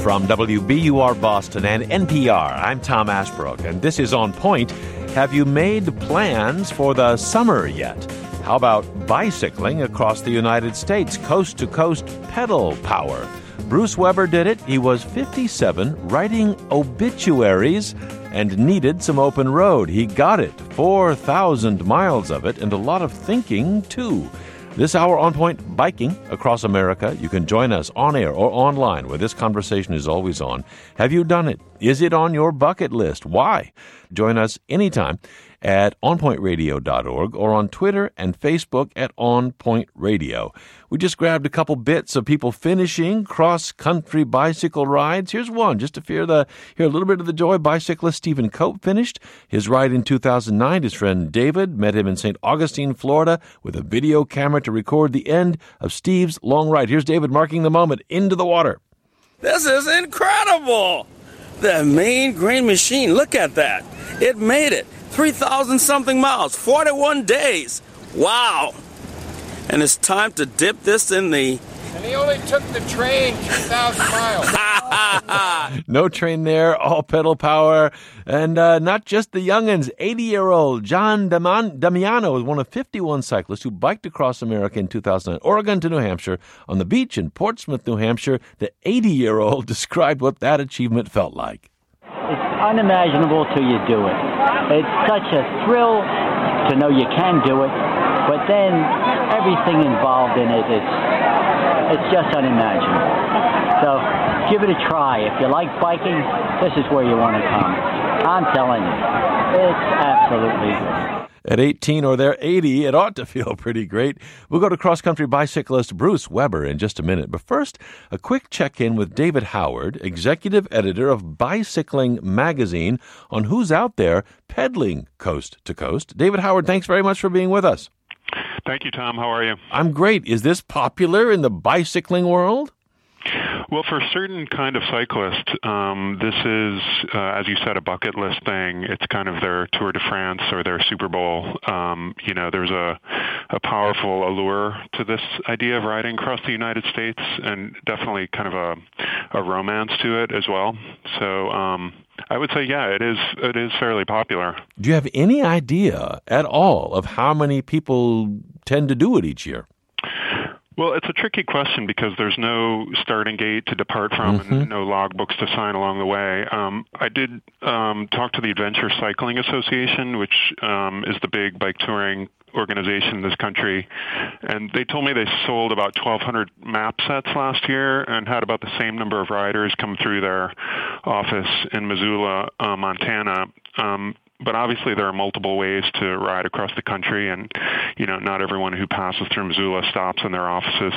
From WBUR Boston and NPR, I'm Tom Ashbrook, and this is On Point. Have you made plans for the summer yet? How about bicycling across the United States, coast-to-coast pedal power? Bruce Weber did it. He was 57, writing obituaries, and needed some open road. He got it, 4,000 miles of it, and a lot of thinking, too. This hour On Point biking across America. You can join us on air or online where this conversation is always on. Have you done it? Is it on your bucket list? Why? Join us anytime at onpointradio.org or on Twitter and Facebook at On Point Radio. We just grabbed a couple bits of people finishing cross-country bicycle rides. Here's one, just to hear a little bit of the joy. Bicyclist Stephen Cope finished his ride in 2009. His friend David met him in St. Augustine, Florida, with a video camera to record the end of Steve's long ride. Here's David marking the moment into the water. This is incredible! The Mean Green Machine, look at that. It made it. 3,000-something miles, 41 days. Wow. And it's time to dip this in the... And he only took the train 2,000 miles. No train there, all pedal power. And not just the young'uns. 80-year-old John Damiano was one of 51 cyclists who biked across America in 2009, Oregon to New Hampshire. On the beach in Portsmouth, New Hampshire, the 80-year-old described what that achievement felt like. It's unimaginable till you do it. It's such a thrill to know you can do it, but then everything involved in it, it's just unimaginable. So give it a try. If you like biking, this is where you want to come. I'm telling you, it's absolutely... At 18 or they're 80, it ought to feel pretty great. We'll go to cross-country bicyclist Bruce Weber in just a minute. But first, a quick check-in with David Howard, executive editor of Bicycling Magazine, on who's out there pedaling coast to coast. David Howard, thanks very much for being with us. Thank you, Tom. How are you? I'm great. Is this popular in the bicycling world? Well, for a certain kind of cyclist, this is, as you said, a bucket list thing. It's kind of their Tour de France or their Super Bowl. There's a powerful allure to this idea of riding across the United States, and definitely kind of a romance to it as well. So I would say, yeah, it is fairly popular. Do you have any idea at all of how many people tend to do it each year? Well, it's a tricky question because there's no starting gate to depart from and no logbooks to sign along the way. I did talk to the Adventure Cycling Association, which is the big bike touring organization in this country, and they told me they sold about 1,200 map sets last year and had about the same number of riders come through their office in Missoula, Montana. But obviously there are multiple ways to ride across the country, and, not everyone who passes through Missoula stops in their offices.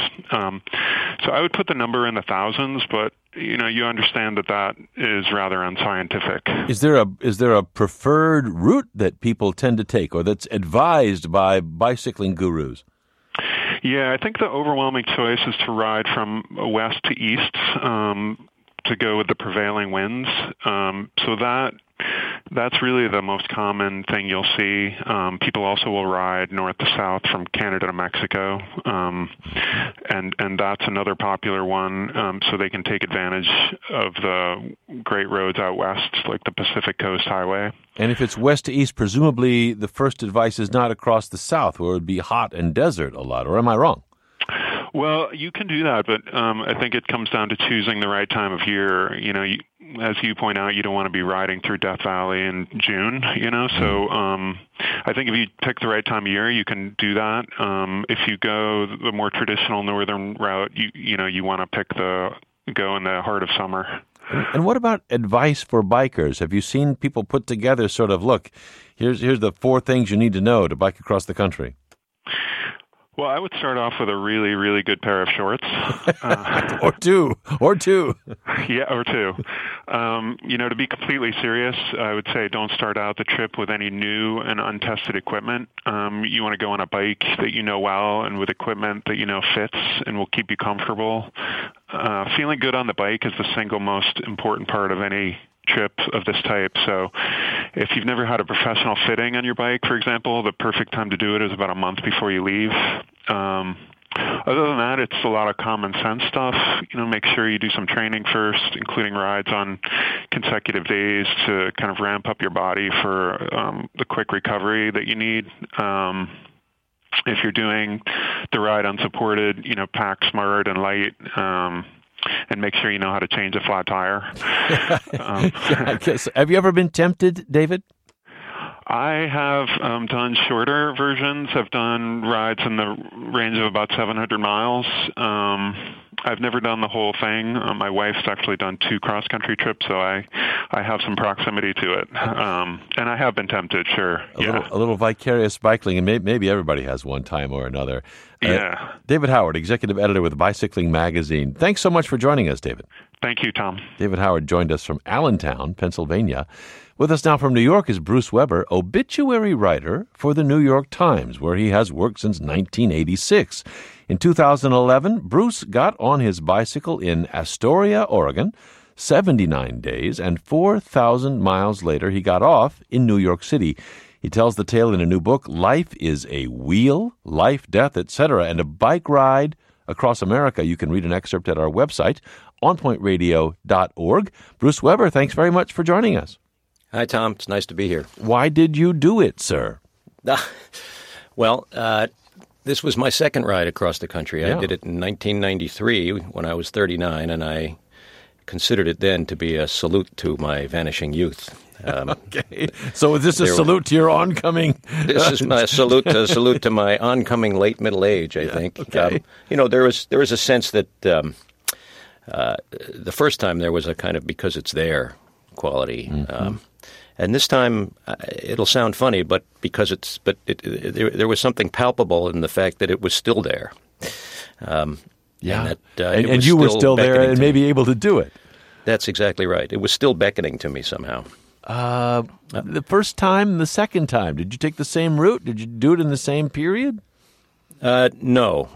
So I would put the number in the thousands, but, you understand that is rather unscientific. Is there a preferred route that people tend to take or that's advised by bicycling gurus? Yeah, I think the overwhelming choice is to ride from west to east, to go with the prevailing winds. So that's really the most common thing you'll see. People also will ride north to south from Canada to Mexico, and that's another popular one, so they can take advantage of the great roads out west, like the Pacific Coast Highway. And if it's west to east, presumably the first advice is not across the south, where it would be hot and desert a lot, or am I wrong? Well, you can do that, but I think it comes down to choosing the right time of year. As you point out, you don't want to be riding through Death Valley in June, So I think if you pick the right time of year, you can do that. If you go the more traditional northern route, you want to go in the heart of summer. And what about advice for bikers? Have you seen people put together sort of, look, here's the 4 things you need to know to bike across the country? Well, I would start off with a really, really good pair of shorts. Or two. Yeah, or two. To be completely serious, I would say don't start out the trip with any new and untested equipment. You want to go on a bike that you know well and with equipment that you know fits and will keep you comfortable. Feeling good on the bike is the single most important part of any trip of this type. So if you've never had a professional fitting on your bike, for example, the perfect time to do it is about a month before you leave. Other than that, it's a lot of common sense stuff. Make sure you do some training first, including rides on consecutive days to kind of ramp up your body for the quick recovery that you need. If you're doing the ride unsupported, pack smart and light. And make sure you know how to change a flat tire. I guess. Have you ever been tempted, David? I have done shorter versions. I've done rides in the range of about 700 miles. I've never done the whole thing. My wife's actually done 2 cross-country trips, so I have some proximity to it. And I have been tempted, sure. A little vicarious bicycling, and maybe everybody has one time or another. Yeah. David Howard, executive editor with Bicycling Magazine. Thanks so much for joining us, David. Thank you, Tom. David Howard joined us from Allentown, Pennsylvania. With us now from New York is Bruce Weber, obituary writer for the New York Times, where he has worked since 1986. In 2011, Bruce got on his bicycle in Astoria, Oregon, 79 days, and 4,000 miles later, he got off in New York City. He tells the tale in a new book, Life is a Wheel, Life, Death, etc., and a bike ride across America. You can read an excerpt at our website, onpointradio.org. Bruce Weber, thanks very much for joining us. Hi, Tom. It's nice to be here. Why did you do it, sir? Well, this was my second ride across the country. Yeah. I did it in 1993 when I was 39, and I considered it then to be a salute to my vanishing youth. Okay. So is this a salute to your oncoming? This is my salute to my oncoming late middle age, I think. Okay. There was a sense that the first time there was a kind of because it's there quality. Mm-hmm. And this time, it'll sound funny, but there was something palpable in the fact that it was still there. And and you were still there and maybe able to do it. That's exactly right. It was still beckoning to me somehow. The first time, the second time, did you take the same route? Did you do it in the same period? No.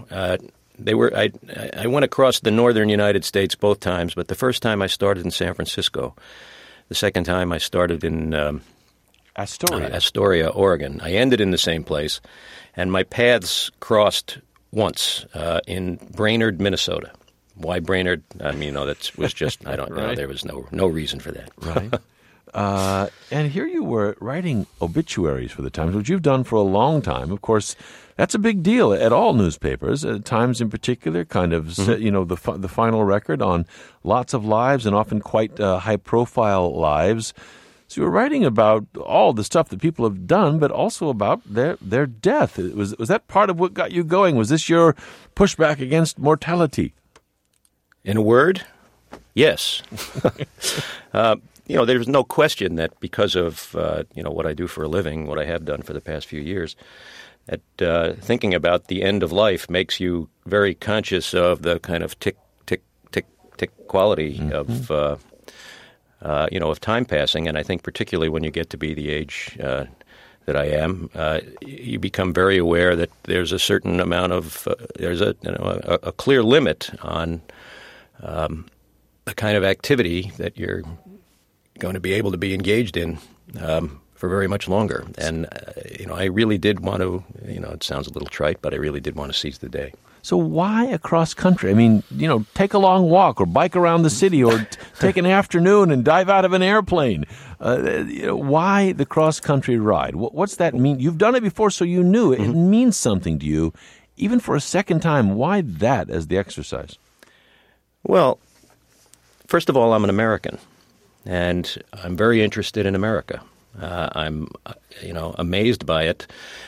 I went across the northern United States both times, but the first time I started in San Francisco. The second time I started in Astoria, Oregon. I ended in the same place, and my paths crossed once in Brainerd, Minnesota. Why Brainerd? That was just, I don't know. Right. There was no reason for that. Right. And here you were writing obituaries for the Times, which you've done for a long time. Of course, that's a big deal at all newspapers. Times in particular, kind of, the final record on lots of lives and often quite high-profile lives. So you were writing about all the stuff that people have done, but also about their death. Was that part of what got you going? Was this your pushback against mortality? In a word, yes. There's no question that because of what I do for a living, what I have done for the past few years, that thinking about the end of life makes you very conscious of the kind of tick, tick, tick, tick quality of time passing. And I think particularly when you get to be the age that I am, you become very aware that there's a certain amount of there's a clear limit on the kind of activity that you're going to be able to be engaged in for very much longer. And, I really did want to, it sounds a little trite, but I really did want to seize the day. So why across country? I mean, take a long walk or bike around the city or take an afternoon and dive out of an airplane. Why the cross-country ride? What's that mean? You've done it before, so you knew it. It means something to you. Even for a second time, why that as the exercise? Well, first of all, I'm an American, and I'm very interested in America. I'm, amazed by it,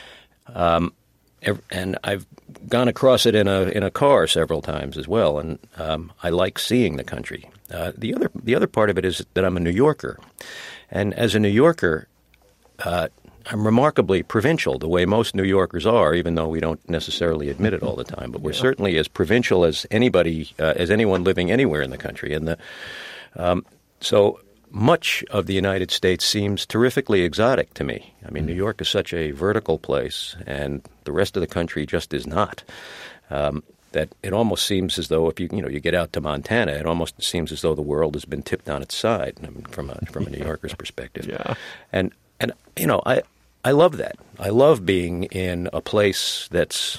and I've gone across it in a car several times as well, and I like seeing the country. The other part of it is that I'm a New Yorker, and as a New Yorker, I'm remarkably provincial, the way most New Yorkers are, even though we don't necessarily admit it all the time. But we're certainly as provincial as anyone living anywhere in the country. And so much of the United States seems terrifically exotic to me. I mean, New York is such a vertical place, and the rest of the country just is not. That it almost seems as though if you get out to Montana, it almost seems as though the world has been tipped on its side from a New Yorker's perspective. Yeah. And I love that. I love being in a place that's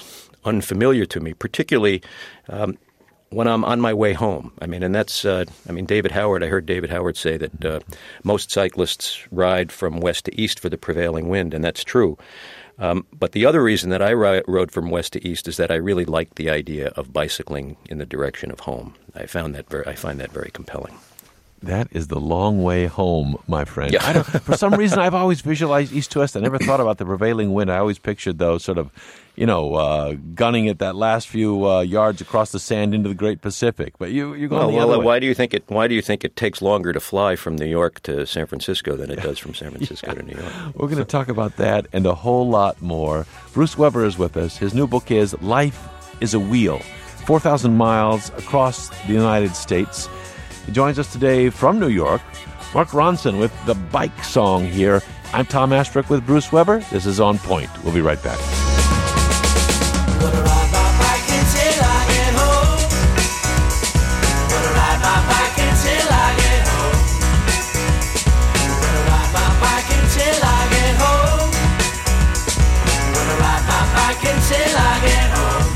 unfamiliar to me, particularly when I'm on my way home. I mean, and that's, David Howard, I heard David Howard say that most cyclists ride from west to east for the prevailing wind, and that's true. But the other reason that I rode from west to east is that I really liked the idea of bicycling in the direction of home. I find that very compelling. That is the long way home, my friend. Yeah. For some reason, I've always visualized east to west. I never thought about the prevailing wind. I always pictured those sort of, gunning at that last few yards across the sand into the Great Pacific. But you're going the other way. Why do you think it takes longer to fly from New York to San Francisco than it does from San Francisco to New York? We're going to talk about that and a whole lot more. Bruce Weber is with us. His new book is Life is a Wheel, 4,000 miles across the United States. He joins us today from New York. Mark Ronson with the bike song here. I'm Tom Ashbrook with Bruce Weber. This is On Point. We'll be right back. Gonna ride my bike until I get home. Gonna ride my bike until I get home. Gonna ride my bike until I get home. Gonna ride my bike until I get home.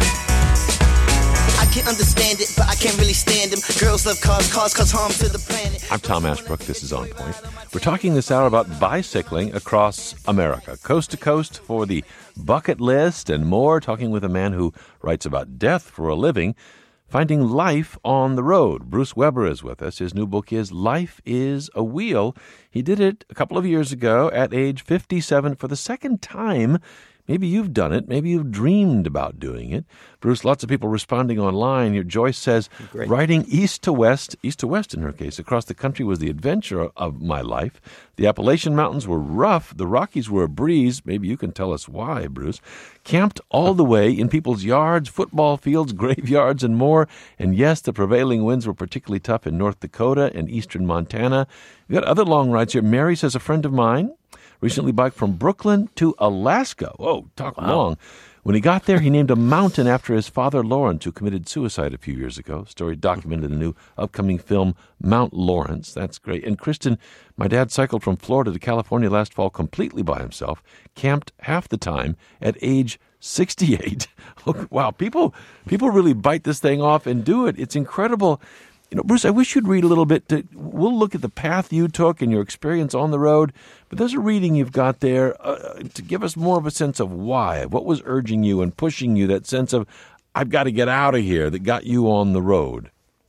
I can understand it, but I can't really stand them. Girls love cars cause harm to the planet. I'm Tom Ashbrook. This is On Point. We're talking this hour about bicycling across America, coast to coast for the bucket list and more, talking with a man who writes about death for a living, finding life on the road. Bruce Weber is with us. His new book is Life is a Wheel. He did it a couple of years ago at age 57 for the second time. Maybe you've done it. Maybe you've dreamed about doing it. Bruce, lots of people responding online. Joyce says, Great. Riding east to west in her case, across the country was the adventure of my life. The Appalachian Mountains were rough. The Rockies were a breeze. Maybe you can tell us why, Bruce. Camped all the way in people's yards, football fields, graveyards, and more. And yes, the prevailing winds were particularly tough in North Dakota and eastern Montana. We've got other long rides here. Mary says, a friend of mine recently biked from Brooklyn to Alaska. Whoa, talk long. When he got there, he named a mountain after his father, Lawrence, who committed suicide a few years ago. Story documented in the new upcoming film, Mount Lawrence. That's great. And Kristen, my dad cycled from Florida to California last fall completely by himself, camped half the time at age 68. Wow, people really bite this thing off and do it. It's incredible. Bruce, I wish you'd read a little bit. We'll look at the path you took and your experience on the road, but there's a reading you've got there to give us more of a sense of why. What was urging you and pushing you, that sense of, I've got to get out of here, that got you on the road?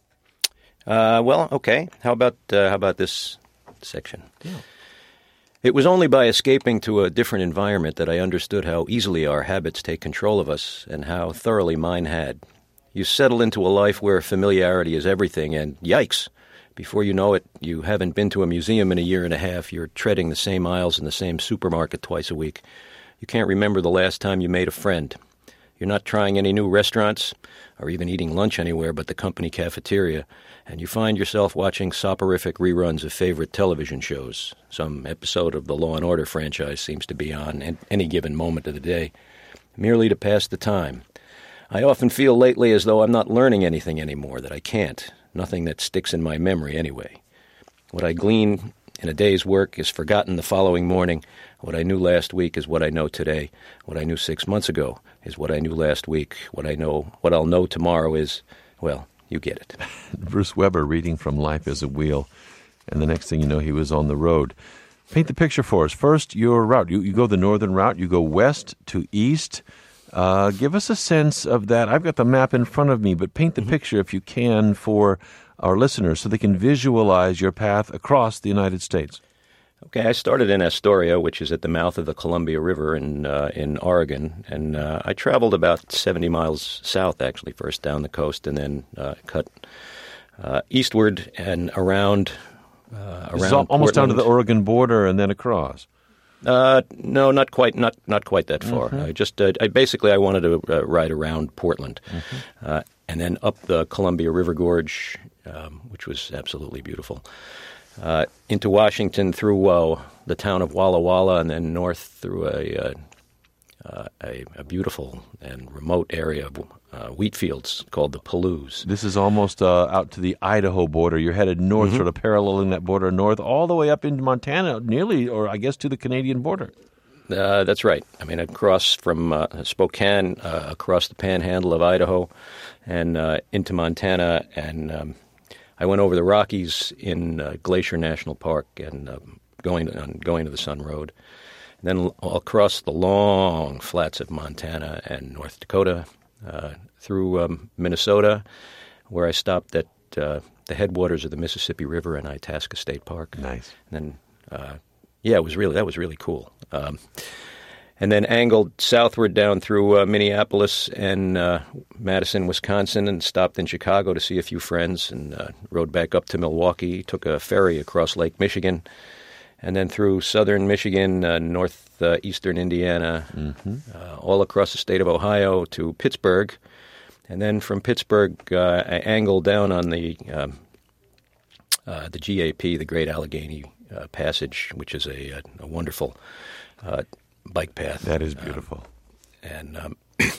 Well, okay. How about this section? Yeah. It was only by escaping to a different environment that I understood how easily our habits take control of us and how thoroughly mine had. You settle into a life where familiarity is everything, and yikes, before you know it, you haven't been to a museum in a year and a half, you're treading the same aisles in the same supermarket twice a week. You can't remember the last time you made a friend. You're not trying any new restaurants, or even eating lunch anywhere but the company cafeteria, and you find yourself watching soporific reruns of favorite television shows. Some episode of the Law & Order franchise seems to be on at any given moment of the day, merely to pass the time. I often feel lately as though I'm not learning anything anymore, that I can't. Nothing that sticks in my memory anyway. What I glean in a day's work is forgotten the following morning. What I knew last week is what I know today. What I knew 6 months ago is what I knew last week. What I'll know tomorrow is, well, you get it. Bruce Weber reading from Life is a Wheel. And the next thing you know, he was on the road. Paint the picture for us. First, your route. You go the northern route. You go west to east. Give us a sense of that. I've got the map in front of me, but paint the picture, if you can, for our listeners so they can visualize your path across the United States. Okay, I started in Astoria, which is at the mouth of the Columbia River in Oregon, and I traveled about 70 miles south, actually, first down the coast, and then cut eastward and around almost Portland. down to the Oregon border and then across. No, not quite that far. Mm-hmm. I wanted to ride around Portland, and then up the Columbia River Gorge, which was absolutely beautiful, into Washington through the town of Walla Walla, and then north through a beautiful and remote area of wheat fields called the Palouse. This is almost out to the Idaho border. You're headed north, sort of paralleling that border north, all the way up into Montana, nearly, or I guess to the Canadian border. That's right. I mean, across from Spokane, across the panhandle of Idaho, and into Montana, and I went over the Rockies in Glacier National Park, and going to the Sun Road, and then across the long flats of Montana and North Dakota, through Minnesota, where I stopped at the headwaters of the Mississippi River in Itasca State Park. Nice. And then, that was really cool. And then angled southward down through Minneapolis and Madison, Wisconsin, and stopped in Chicago to see a few friends, and rode back up to Milwaukee, took a ferry across Lake Michigan, and then through southern Michigan, northeastern Indiana, all across the state of Ohio to Pittsburgh. And then from Pittsburgh, I angled down on the GAP, the Great Allegheny Passage, which is a wonderful bike path. That is beautiful. And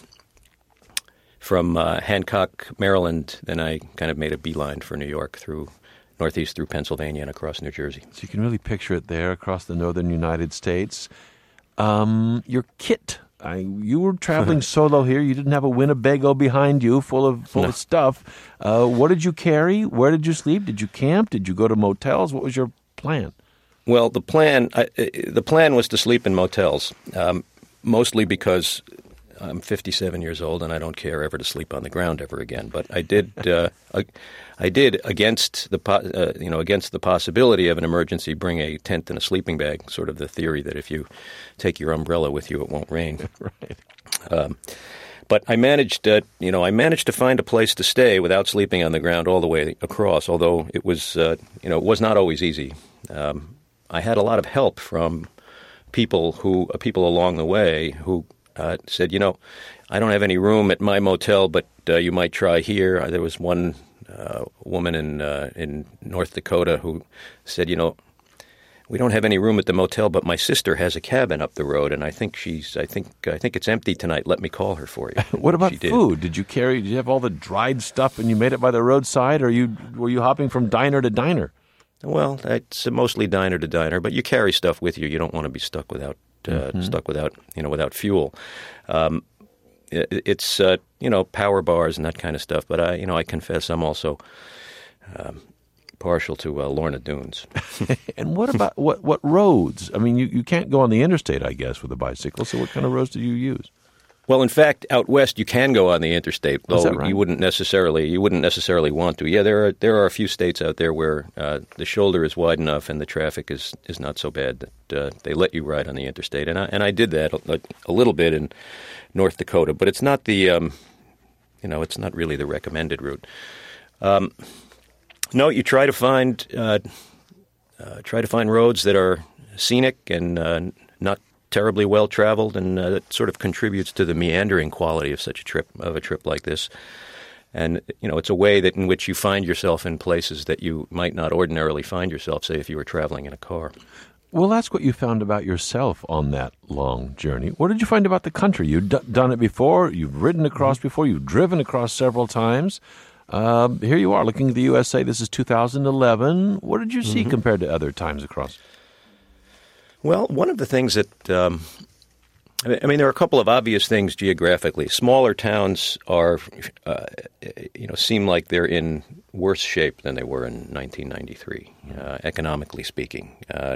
from Hancock, Maryland, then I kind of made a beeline for New York through northeast through Pennsylvania and across New Jersey. So you can really picture it there across the northern United States. Your kit. You were traveling solo here. You didn't have a Winnebago behind you full of stuff. What did you carry? Where did you sleep? Did you camp? Did you go to motels? What was your plan? Well, the plan was to sleep in motels, mostly because I'm 57 years old and I don't care ever to sleep on the ground ever again. But I did against the possibility of an emergency, bring a tent and a sleeping bag. Sort of the theory that if you take your umbrella with you, it won't rain. Right. But I managed to find a place to stay without sleeping on the ground all the way across. Although it was not always easy. I had a lot of help from people along the way who said, I don't have any room at my motel, but you might try here. There was one woman in North Dakota who said, we don't have any room at the motel, but my sister has a cabin up the road, and I think it's empty tonight. Let me call her for you. What about food? Did you have all the dried stuff and you made it by the roadside, or were you hopping from diner to diner? Well, it's mostly diner to diner, but you carry stuff with you. You don't want to be stuck without without fuel. It's power bars and that kind of stuff. But I confess I'm also partial to Lorna Dunes. And what about what roads? I mean, you can't go on the interstate, I guess, with a bicycle. So what kind of roads did you use? Well, in fact, out west you can go on the interstate, though right? you wouldn't necessarily want to. Yeah, there are a few states out there where the shoulder is wide enough and the traffic is not so bad that they let you ride on the interstate, and I did that a little bit in North Dakota, but it's not it's not really the recommended route. No, you try to find roads that are scenic and not terribly well traveled, and that sort of contributes to the meandering quality of such a trip like this. And it's a way that in which you find yourself in places that you might not ordinarily find yourself, say if you were traveling in a car. Well, that's what you found about yourself on that long journey. What did you find about the country? You've done it before. You've ridden across before. You've driven across several times. Here you are looking at the USA. This is 2011. What did you see compared to other times across? Well, one of the things that there are a couple of obvious things geographically. Smaller towns are, seem like they're in worse shape than they were in 1993, economically speaking.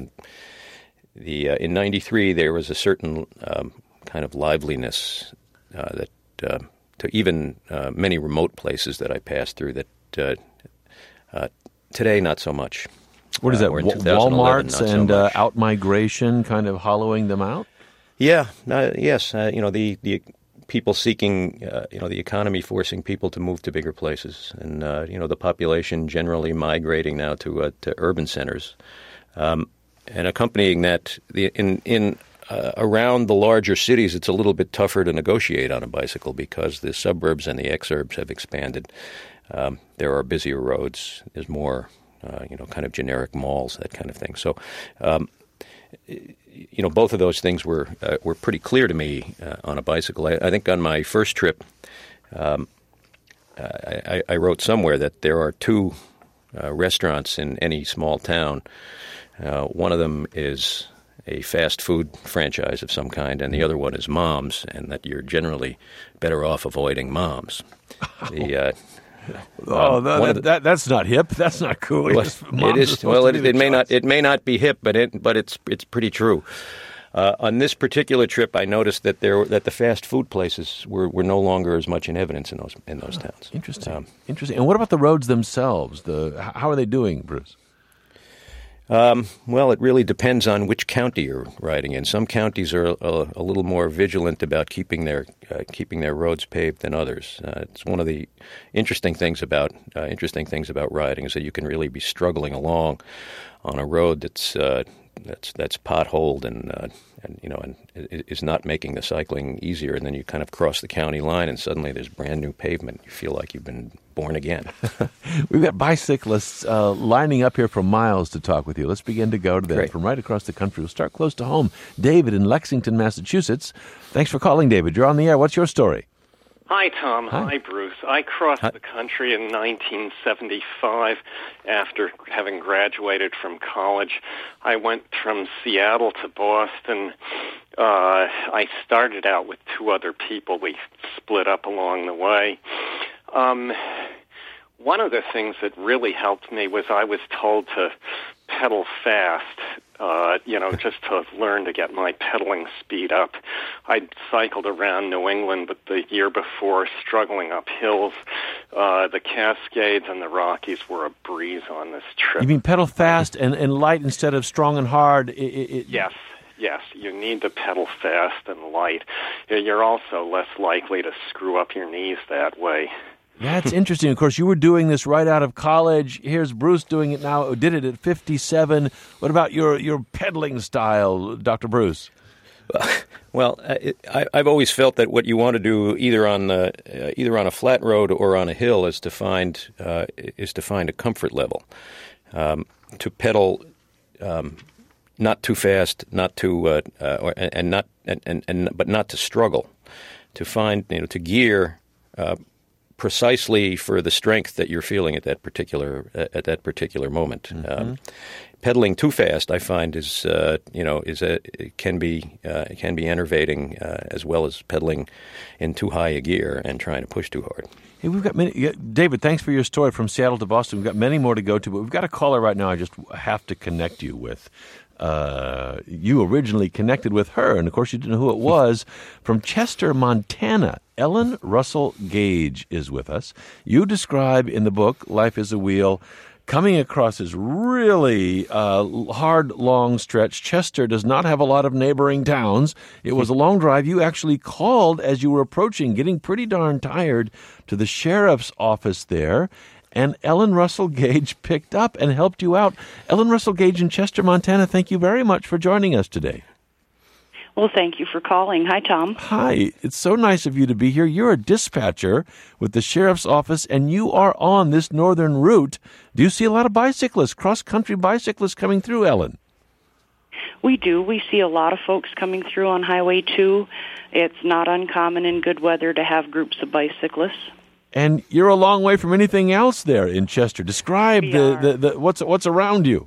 In '93, there was a certain kind of liveliness that to even many remote places that I passed through that today not so much. What is that, Walmarts and out-migration kind of hollowing them out? Yeah, yes. The people seeking, the economy forcing people to move to bigger places, and, the population generally migrating now to urban centers. And accompanying that, around the larger cities, it's a little bit tougher to negotiate on a bicycle because the suburbs and the exurbs have expanded. There are busier roads. There's more kind of generic malls, that kind of thing. So, both of those things were pretty clear to me on a bicycle. I think on my first trip, I wrote somewhere that there are two restaurants in any small town. One of them is a fast food franchise of some kind, and the other one is Moms, and that you're generally better off avoiding Moms. That's not hip. That's not cool. Well, it is. Well, it may not be hip, but it's pretty true. On this particular trip, I noticed that the fast food places were no longer as much in evidence in those towns. Interesting. Interesting. And what about the roads themselves? How are they doing, Bruce? Well, it really depends on which county you're riding in. Some counties are a little more vigilant about keeping their roads paved than others. It's one of the interesting things about riding is that you can really be struggling along on a road that's potholed and is not making the cycling easier, and then you kind of cross the county line and suddenly there's brand new pavement. You feel like you've been born again. We've got bicyclists lining up here for miles to talk with you. Let's begin to go to them from right across the country. We'll start close to home. David in Lexington, Massachusetts. Thanks for calling, David. You're on the air. What's your story? Hi, Tom. Hi, Bruce. I crossed the country in 1975 after having graduated from college. I went from Seattle to Boston. I started out with two other people. We split up along the way. One of the things that really helped me was I was told to pedal fast, just to learn to get my pedaling speed up. I'd cycled around New England, but the year before, struggling up hills. The Cascades and the Rockies were a breeze on this trip. You mean pedal fast and light instead of strong and hard? Yes, you need to pedal fast and light. You're also less likely to screw up your knees that way. That's interesting. Of course, you were doing this right out of college. Here's Bruce doing it now. Did it at 57. What about your pedaling style, Dr. Bruce? Well, I've always felt that what you want to do either on a flat road or on a hill is to find a comfort level, to pedal not too fast, not too but not to struggle, to find to gear. Precisely for the strength that you're feeling at that particular moment. Mm-hmm. Pedaling too fast, I find, can be enervating as well as pedaling in too high a gear and trying to push too hard. Hey, we've got many. David, thanks for your story from Seattle to Boston. We've got many more to go to, but we've got a caller right now I just have to connect you with. You originally connected with her, and of course you didn't know who it was. From Chester, Montana, Ellen Russell Gage is with us. You describe in the book, Life is a Wheel, coming across this really hard, long stretch. Chester does not have a lot of neighboring towns. It was a long drive. You actually called as you were approaching, getting pretty darn tired, to the sheriff's office there. And Ellen Russell Gage picked up and helped you out. Ellen Russell Gage in Chester, Montana, thank you very much for joining us today. Well, thank you for calling. Hi, Tom. Hi. It's so nice of you to be here. You're a dispatcher with the sheriff's office, and you are on this northern route. Do you see a lot of bicyclists, cross-country bicyclists coming through, Ellen? We do. We see a lot of folks coming through on Highway 2. It's not uncommon in good weather to have groups of bicyclists. And you're a long way from anything else there in Chester. Describe the what's around you.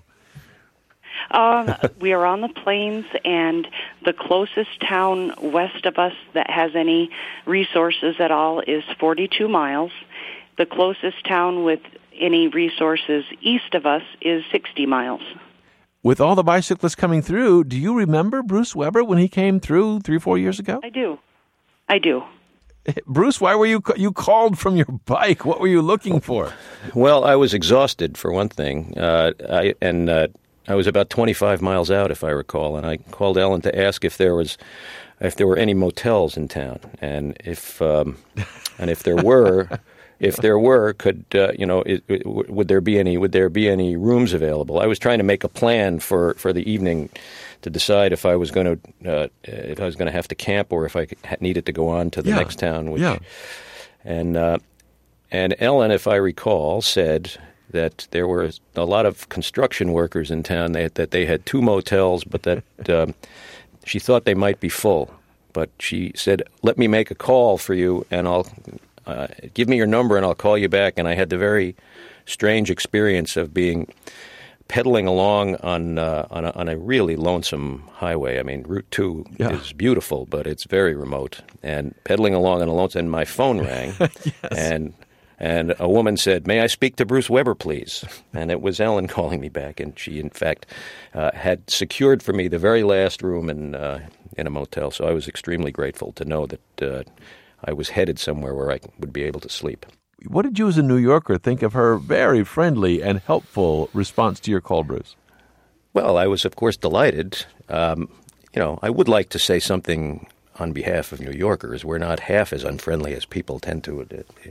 We are on the plains, and the closest town west of us that has any resources at all is 42 miles. The closest town with any resources east of us is 60 miles. With all the bicyclists coming through, do you remember Bruce Weber when he came through 3 or 4 years ago? I do. Bruce, why were you called from your bike? What were you looking for? Well, I was exhausted, for one thing. I was about 25 miles out, if I recall, and I called Ellen to ask if there were any motels in town, and if there were, would there be any rooms available? I was trying to make a plan for the evening to decide if I was going to have to camp or if I needed to go on to the next town. And Ellen, if I recall, said that there were a lot of construction workers in town, that they had 2 motels, but that she thought they might be full. But she said, let me make a call for you, and I'll give me your number, and I'll call you back. And I had the very strange experience of being pedaling along on a really lonesome highway. I mean, Route 2 is beautiful, but it's very remote. And pedaling along on a lonesome, and my phone rang, and a woman said, "May I speak to Bruce Weber, please?" And it was Ellen calling me back, and she, in fact, had secured for me the very last room in a motel. So I was extremely grateful to know that I was headed somewhere where I would be able to sleep. What did you as a New Yorker think of her very friendly and helpful response to your call, Bruce? Well, I was, of course, delighted. I would like to say something on behalf of New Yorkers. We're not half as unfriendly as people tend to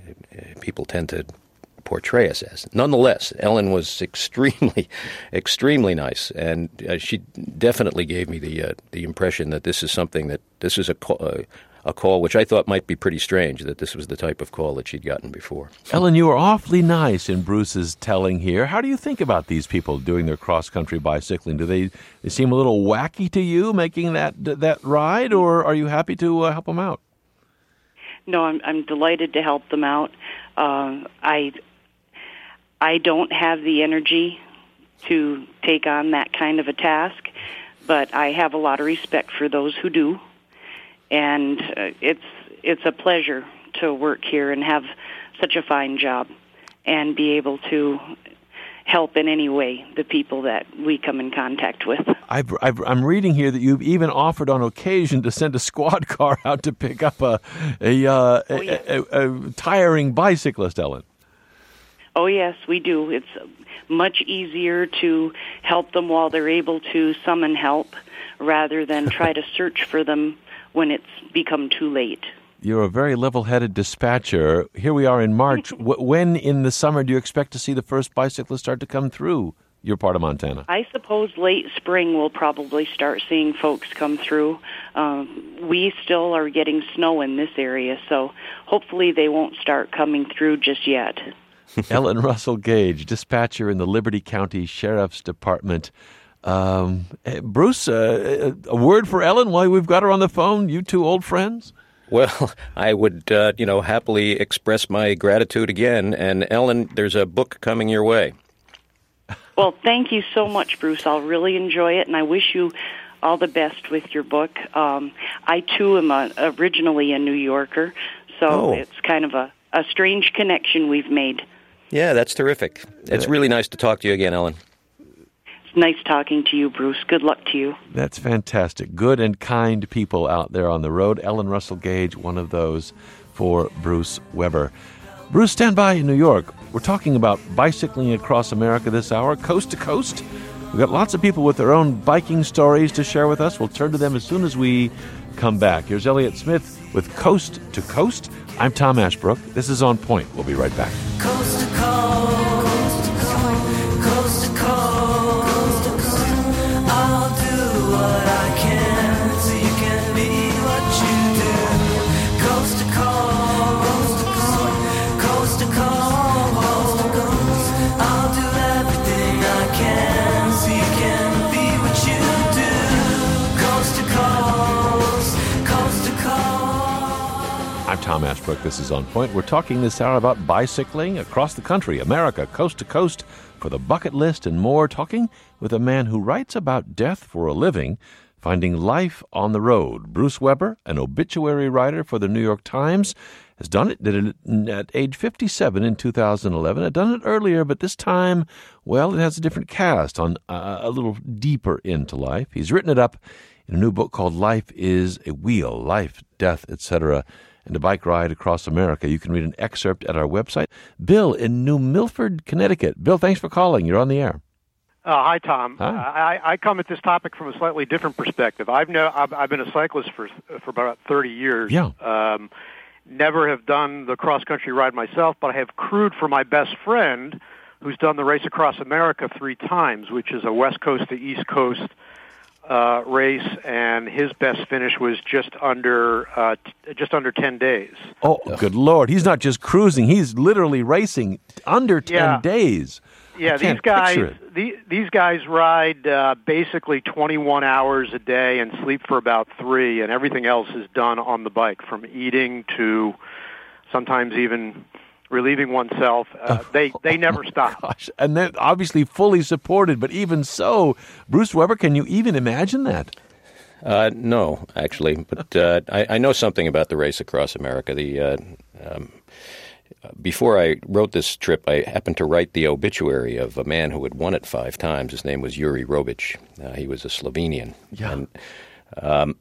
portray us as. Nonetheless, Ellen was extremely, extremely nice, and she definitely gave me the impression that this is a call which I thought might be pretty strange, that this was the type of call that she'd gotten before. Ellen, you were awfully nice in Bruce's telling here. How do you think about these people doing their cross-country bicycling? Do they seem a little wacky to you making that ride, or are you happy to help them out? No, I'm delighted to help them out. I don't have the energy to take on that kind of a task, but I have a lot of respect for those who do. And it's a pleasure to work here and have such a fine job and be able to help in any way the people that we come in contact with. I'm reading here that you've even offered on occasion to send a squad car out to pick up a tiring bicyclist, Ellen. Oh, yes, we do. It's much easier to help them while they're able to summon help rather than try to search for them when it's become too late. You're a very level-headed dispatcher. Here we are in March. When in the summer do you expect to see the first bicyclists start to come through your part of Montana? I suppose late spring we'll probably start seeing folks come through. We still are getting snow in this area, so hopefully they won't start coming through just yet. Ellen Russell Gage, dispatcher in the Liberty County Sheriff's Department. Bruce, a word for Ellen while we've got her on the phone? You two old friends? Well, I would, happily express my gratitude again. And Ellen, there's a book coming your way. Well, thank you so much, Bruce. I'll really enjoy it, and I wish you all the best with your book. I, too, am originally a New Yorker, so It's kind of a strange connection we've made. Yeah, that's terrific. It's really nice to talk to you again, Ellen. Nice talking to you, Bruce. Good luck to you. That's fantastic. Good and kind people out there on the road. Ellen Russell Gage, one of those for Bruce Weber. Bruce, stand by in New York. We're talking about bicycling across America this hour, coast to coast. We've got lots of people with their own biking stories to share with us. We'll turn to them as soon as we come back. Here's Elliott Smith with Coast to Coast. I'm Tom Ashbrook. This is On Point. We'll be right back. Coast to coast, coast to coast, I'll do what I can so you can be what you do. Coast to coast, coast to coast, I'll do everything I can so you can be what you do. Coast to coast, coast to coast. I'm Tom Ashbrook. This is On Point. We're talking this hour about bicycling across the country, America, coast to coast, for the bucket list and more. Talking with a man who writes about death for a living, finding life on the road. Bruce Weber, an obituary writer for the New York Times, has done it. Did it at age 57 in 2011. Had done it earlier, but this time, well, it has a different cast on a little deeper into life. He's written it up in a new book called Life is a Wheel, Life, Death, etc., and a bike ride across America. You can read an excerpt at our website. Bill in New Milford, Connecticut. Bill, thanks for calling. You're on the air. Hi, Tom. Hi. I come at this topic from a slightly different perspective. I've been a cyclist for about 30 years. Yeah. Never have done the cross-country ride myself, but I have crewed for my best friend who's done the race across America 3 times, which is a West Coast to East Coast race, and his best finish was just under 10 days. Oh, good Lord. He's not just cruising. He's literally racing under 10 days. Yeah, these guys ride basically 21 hours a day and sleep for about 3, and everything else is done on the bike, from eating to sometimes even relieving oneself. They never stop. Gosh. And they're obviously fully supported, but even so, Bruce Weber, can you even imagine that? No, actually, but I know something about the Race Across America. Before I wrote this trip, I happened to write the obituary of a man who had won it 5 times. His name was Yuri Robic. He was a Slovenian. Yeah. And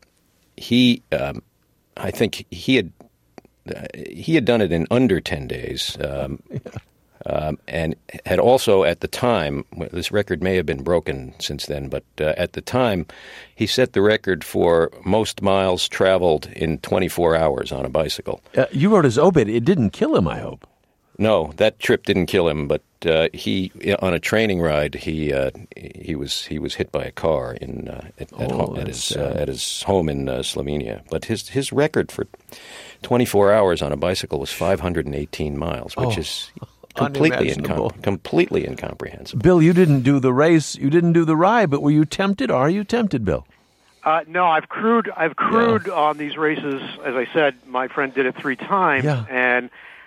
I think he had done it in under 10 days. And had also at the time, this record may have been broken since then, but at the time, he set the record for most miles traveled in 24 hours on a bicycle. You wrote his obit. It didn't kill him, I hope. No, that trip didn't kill him, but he on a training ride he was hit by a car at his home in Slovenia. But his record for 24 hours on a bicycle was 518 miles, which is completely incomprehensible. Bill, you didn't do the race, you didn't do the ride, but were you tempted? Are you tempted, Bill? No, I've crewed on these races. As I said, my friend did it 3 times, and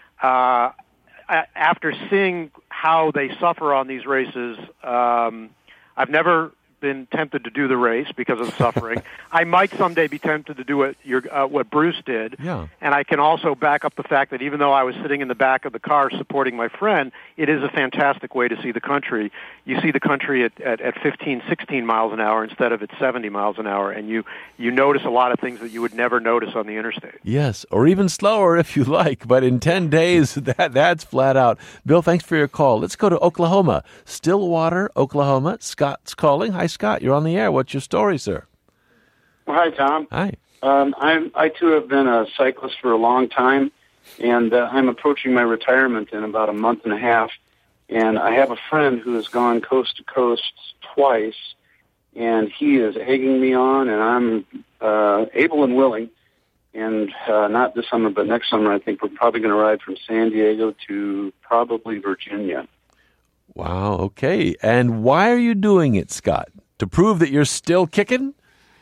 after seeing how they suffer on these races, I've never been tempted to do the race because of the suffering. I might someday be tempted to do what Bruce did. Yeah. And I can also back up the fact that even though I was sitting in the back of the car supporting my friend, it is a fantastic way to see the country. You see the country at 15, 16 miles an hour instead of at 70 miles an hour, and you notice a lot of things that you would never notice on the interstate. Yes, or even slower if you like, but in 10 days, that's flat out. Bill, thanks for your call. Let's go to Oklahoma. Stillwater, Oklahoma. Scott's calling. Hi, Scott. You're on the air. What's your story, sir? Well, hi, Tom. Hi. I, too, have been a cyclist for a long time, and I'm approaching my retirement in about a month and a half. And I have a friend who has gone coast to coast twice, and he is egging me on, and I'm able and willing. And not this summer, but next summer, I think we're probably going to ride from San Diego to probably Virginia. Wow, okay. And why are you doing it, Scott? To prove that you're still kicking?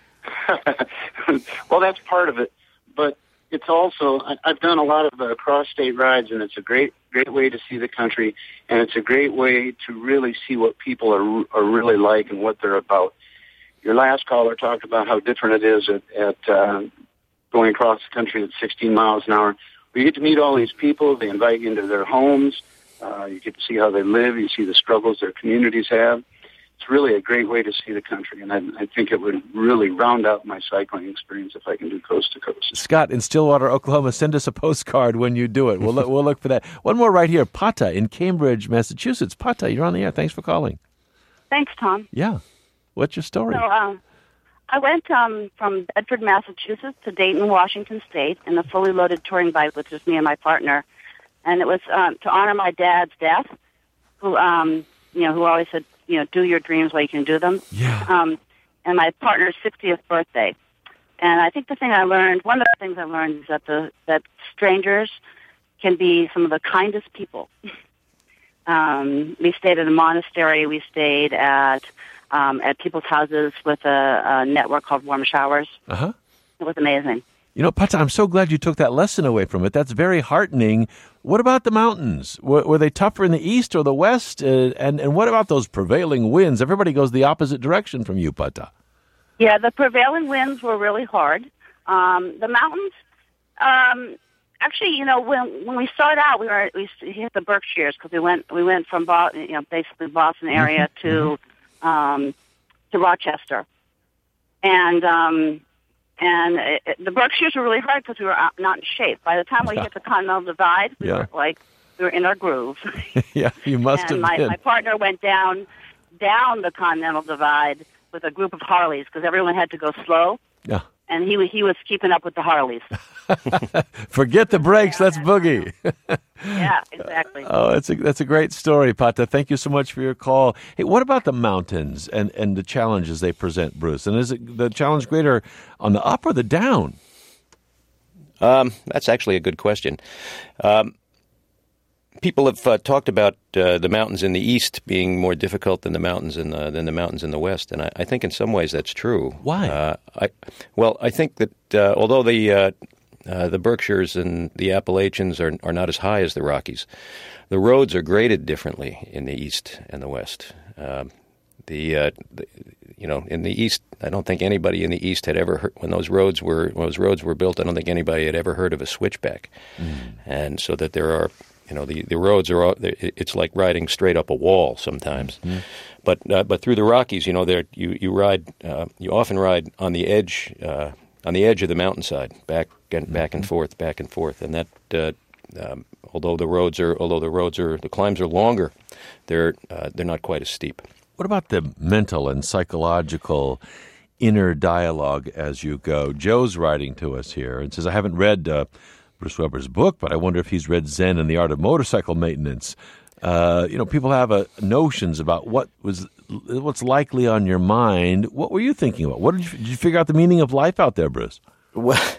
Well, that's part of it. But it's also, I've done a lot of cross-state rides, and it's a great way to see the country, and it's a great way to really see what people are really like and what they're about. Your last caller talked about how different it is at going across the country at 16 miles an hour. You get to meet all these people. They invite you into their homes. You get to see how they live. You see the struggles their communities have. It's really a great way to see the country, and I think it would really round out my cycling experience if I can do coast to coast. Scott in Stillwater, Oklahoma, send us a postcard when you do it. We'll look for that. One more right here. Pata in Cambridge, Massachusetts. Pata, you're on the air. Thanks for calling. Thanks, Tom. Yeah. What's your story? So, I went from Bedford, Massachusetts to Dayton, Washington State in a fully loaded touring bike with just me and my partner. And it was to honor my dad's death, who always said, do your dreams while you can do them. Yeah. And my partner's 60th birthday. And I think one of the things I learned is that strangers can be some of the kindest people. We stayed at a monastery. We stayed at people's houses with a network called Warm Showers. Uh-huh. It was amazing. Pata, I'm so glad you took that lesson away from it. That's very heartening. What about the mountains? Were they tougher in the east or the west? And what about those prevailing winds? Everybody goes the opposite direction from you, Pata. Yeah, the prevailing winds were really hard. The mountains, actually, when we started out, we hit the Berkshires because we went from basically Boston area to Rochester, and the Berkshires were really hard because we were not in shape. By the time we hit the Continental Divide, we were in our groove. Yeah, you must have been. My partner went down the Continental Divide with a group of Harleys because everyone had to go slow. Yeah. And he was keeping up with the Harleys. Forget the brakes, let's boogie. Yeah, exactly. Oh, that's a great story, Pata. Thank you so much for your call. Hey, what about the mountains and the challenges they present, Bruce? And is it the challenge greater on the up or the down? That's actually a good question. People have talked about the mountains in the east being more difficult than the mountains in the west, and I think in some ways that's true. Why? I think that although the The Berkshires and the Appalachians are not as high as the Rockies. The roads are graded differently in the East and the West. In the East, I don't think anybody in the East had ever heard, when those roads were built, I don't think anybody had ever heard of a switchback. And so that there are, the roads are, it's like riding straight up a wall sometimes. But through the Rockies, you often ride on the edge of the mountainside, back and forth, and that although the climbs are longer, they're not quite as steep. What about the mental and psychological inner dialogue as you go? Joe's writing to us here and says, I haven't read Bruce Weber's book, but I wonder if he's read Zen and the Art of Motorcycle Maintenance. People have notions about what's likely on your mind. What were you thinking about? Did you figure out the meaning of life out there, Bruce? Well,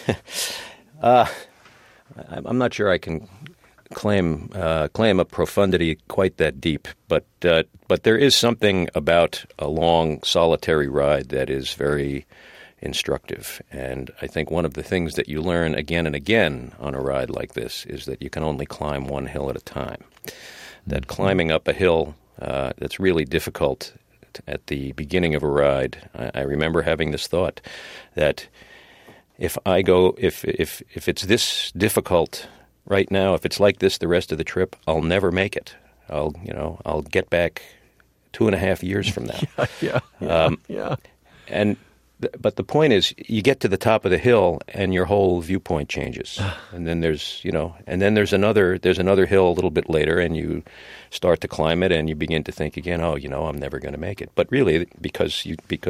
I'm not sure I can claim a profundity quite that deep, but there is something about a long solitary ride that is very instructive. And I think one of the things that you learn again and again on a ride like this is that you can only climb one hill at a time. That climbing up a hill that's really difficult at the beginning of a ride. I remember having this thought that if it's this difficult right now, if it's like this the rest of the trip, I'll never make it. I'll get back 2.5 years from now. But the point is, you get to the top of the hill and your whole viewpoint changes. And then there's another hill a little bit later, and you start to climb it, and you begin to think again, I'm never going to make it. But really, because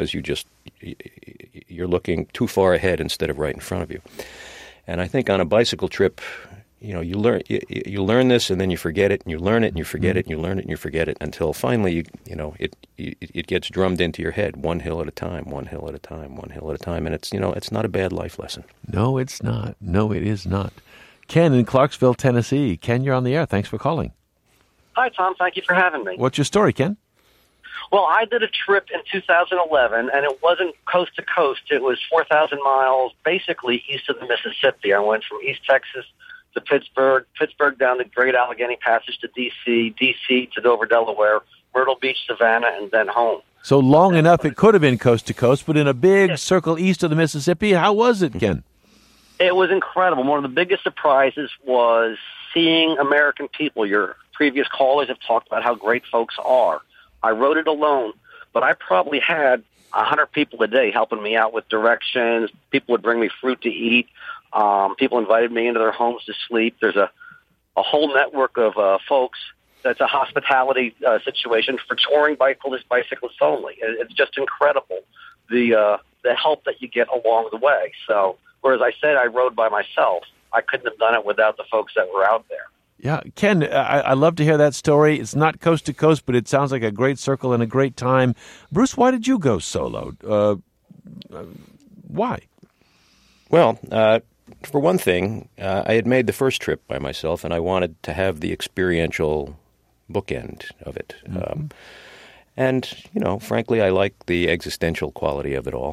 you're looking too far ahead instead of right in front of you. And I think on a bicycle trip, you learn this, and then you forget it, and you learn it, and you forget it, and you learn it, and you forget it, until finally, it gets drummed into your head, one hill at a time, one hill at a time, one hill at a time, and it's not a bad life lesson. No, it's not. No, it is not. Ken in Clarksville, Tennessee. Ken, you're on the air. Thanks for calling. Hi, Tom. Thank you for having me. What's your story, Ken? Well, I did a trip in 2011, and it wasn't coast to coast. It was 4,000 miles, basically east of the Mississippi. I went from East Texas to Pittsburgh down the Great Allegheny Passage to D.C. to Dover, Delaware, Myrtle Beach, Savannah, and then home. So long enough it could have been coast to coast, but in a big circle east of the Mississippi. How was it, Ken? It was incredible. One of the biggest surprises was seeing American people. Your previous callers have talked about how great folks are. I rode it alone, but I probably had 100 people a day helping me out with directions. People would bring me fruit to eat. People invited me into their homes to sleep. There's a whole network of folks that's a hospitality situation for touring bicyclists only. It's just incredible, the help that you get along the way. So, whereas I said I rode by myself, I couldn't have done it without the folks that were out there. Yeah, Ken, I love to hear that story. It's not coast to coast, but it sounds like a great circle and a great time. Bruce, why did you go solo? Why? Well, for one thing, I had made the first trip by myself, and I wanted to have the experiential bookend of it. And, frankly, I like the existential quality of it all.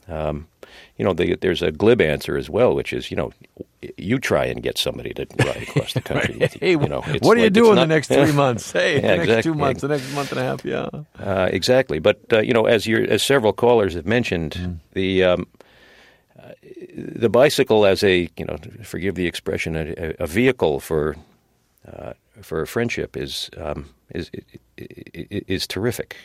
There's a glib answer as well, which is, you try and get somebody to ride across the country. Hey, what are you doing the next 3 months? Hey, the next 2 months, the next month and a half, yeah. Exactly. But, as several callers have mentioned, the bicycle as a, forgive the expression, a vehicle for friendship is terrific.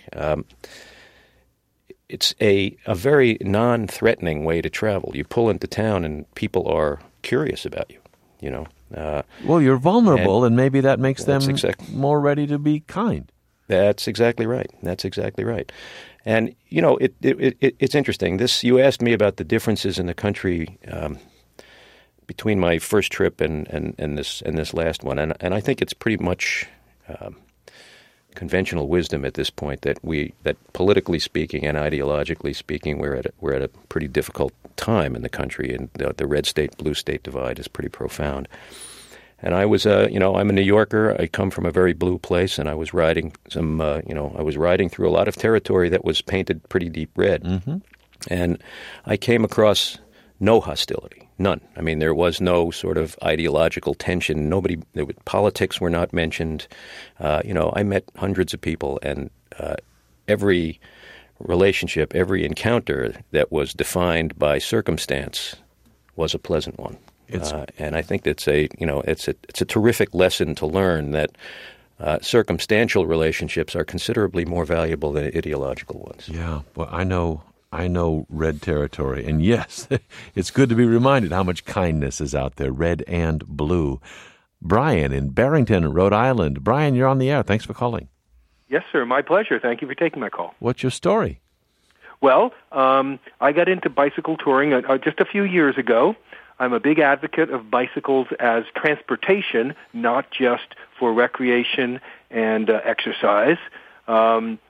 It's a very non-threatening way to travel. You pull into town and people are curious about you, well, you're vulnerable, and maybe that makes them more ready to be kind. That's exactly right. And, it's interesting. You asked me about the differences in the country between my first trip and this last one. And I think it's pretty much conventional wisdom at this point that politically speaking and ideologically speaking, we're at a pretty difficult time in the country, and the red state blue state divide is pretty profound. And I was I'm a New Yorker. I come from a very blue place, and I was riding through a lot of territory that was painted pretty deep red. And I came across no hostility. None. I mean, there was no sort of ideological tension. Politics were not mentioned. I met hundreds of people, and every relationship, every encounter that was defined by circumstance was a pleasant one. And I think it's a terrific lesson to learn that circumstantial relationships are considerably more valuable than ideological ones. Yeah, well, I know red territory, and yes, it's good to be reminded how much kindness is out there, red and blue. Brian in Barrington, Rhode Island. Brian, you're on the air. Thanks for calling. Yes, sir. My pleasure. Thank you for taking my call. What's your story? Well, I got into bicycle touring just a few years ago. I'm a big advocate of bicycles as transportation, not just for recreation and exercise. And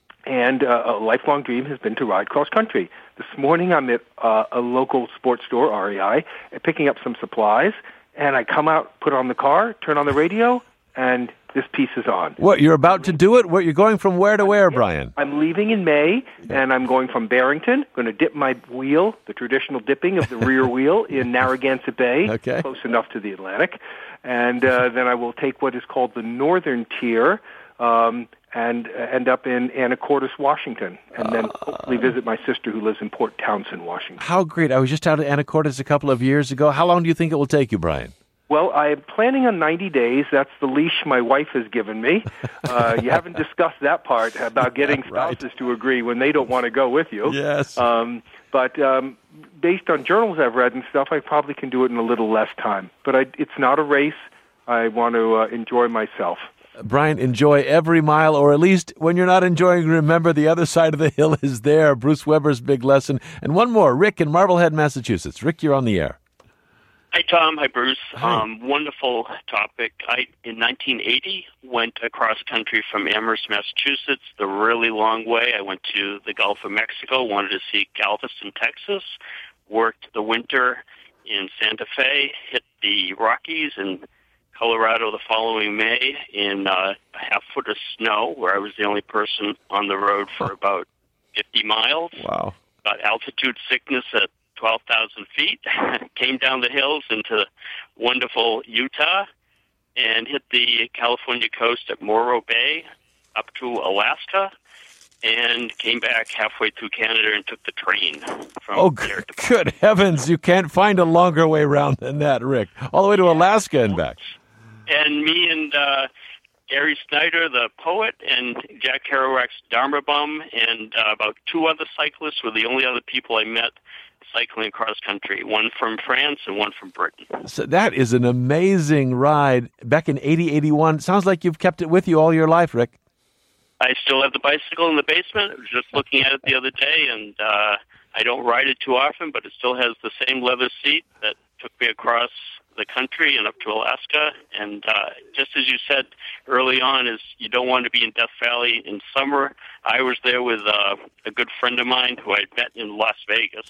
a lifelong dream has been to ride cross-country. This morning I'm at a local sports store, REI, picking up some supplies, and I come out, put on the car, turn on the radio, and this piece is on. What, you're about to do it? You're going from where to where, Brian? I'm leaving in May, and I'm going from Barrington. I'm going to dip my wheel, the traditional dipping of the rear wheel, in Narragansett Bay, close enough to the Atlantic. And then I will take what is called the Northern Tier, and end up in Anacortes, Washington, and then hopefully visit my sister who lives in Port Townsend, Washington. How great. I was just out at Anacortes a couple of years ago. How long do you think it will take you, Brian? Well, I'm planning on 90 days. That's the leash my wife has given me. You haven't discussed that part about getting spouses to agree when they don't want to go with you. Yes. But based on journals I've read and stuff, I probably can do it in a little less time. But it's not a race. I want to enjoy myself. Brian, enjoy every mile, or at least when you're not enjoying, remember the other side of the hill is there. Bruce Weber's big lesson. And one more, Rick in Marblehead, Massachusetts. Rick, you're on the air. Hi, Tom. Hi, Bruce. Hi. Wonderful topic. In 1980, went across country from Amherst, Massachusetts, the really long way. I went to the Gulf of Mexico, wanted to see Galveston, Texas, worked the winter in Santa Fe, hit the Rockies and Colorado the following May in a half foot of snow, where I was the only person on the road for about 50 miles. Wow. Got altitude sickness at 12,000 feet, came down the hills into wonderful Utah, and hit the California coast at Morro Bay up to Alaska, and came back halfway through Canada and took the train from there to good heavens. You can't find a longer way around than that, Rick. All the way to Alaska and back. And me and Gary Snyder, the poet, and Jack Kerouac's Dharma Bum, and about two other cyclists were the only other people I met cycling across country, one from France and one from Britain. So that is an amazing ride. Back in 80, 81. Sounds like you've kept it with you all your life, Rick. I still have the bicycle in the basement. I was just looking at it the other day, and I don't ride it too often, but it still has the same leather seat that took me across the country and up to Alaska. And just as you said early on, is you don't want to be in Death Valley in summer. I was there with a good friend of mine who I'd met in Las Vegas,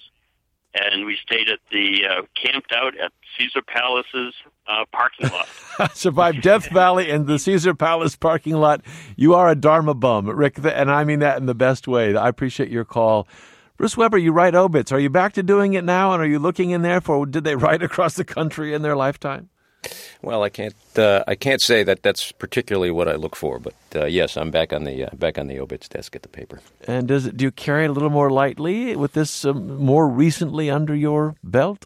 and we stayed at camped out at Caesar Palace's parking lot. Survived Death Valley and the Caesar Palace parking lot. You are a Dharma bum, Rick, and I mean that in the best way. I appreciate your call. Bruce Weber, you write obits. Are you back to doing it now, and are you looking in there for, did they ride across the country in their lifetime? Well, I can't say that that's particularly what I look for, but yes, I'm back on the obits desk at the paper. And do you carry it a little more lightly with this more recently under your belt?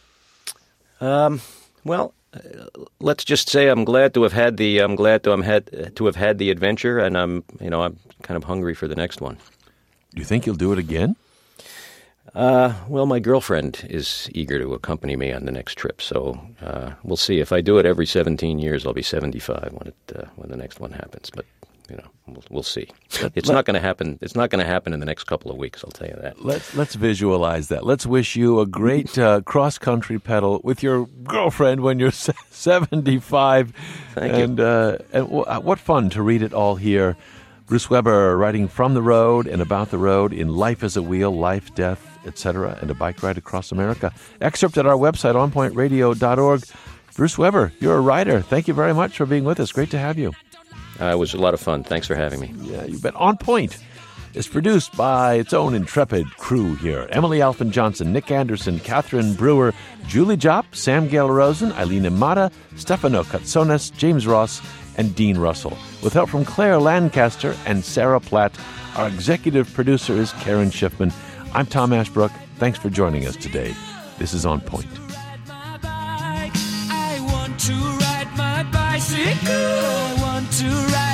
Well, let's just say I'm glad to have had the adventure, and I'm kind of hungry for the next one. Do you think you'll do it again? Well, my girlfriend is eager to accompany me on the next trip, so we'll see. If I do it every 17 years, I'll be 75 when the next one happens. But we'll see. It's not going to happen. It's not going to happen in the next couple of weeks. I'll tell you that. Let's visualize that. Let's wish you a great cross country pedal with your girlfriend when you're 75. Thank you. And what fun to read it all here. Bruce Weber writing from the road and about the road in Life as a Wheel, Life, Death, etc., and a bike ride across America. Excerpt at our website, onpointradio.org. Bruce Weber, you're a writer. Thank you very much for being with us. Great to have you. It was a lot of fun. Thanks for having me. Yeah, you bet. On Point is produced by its own intrepid crew here. Emily Alfin Johnson, Nick Anderson, Catherine Brewer, Julie Jopp, Sam Gail Rosen, Eileen Imada, Stefano Katsonis, James Ross, and Dean Russell. With help from Claire Lancaster and Sarah Platt, our executive producer is Karen Schiffman. I'm Tom Ashbrook. Thanks for joining us today. This is On Point. I want to ride my bicycle. I want to ride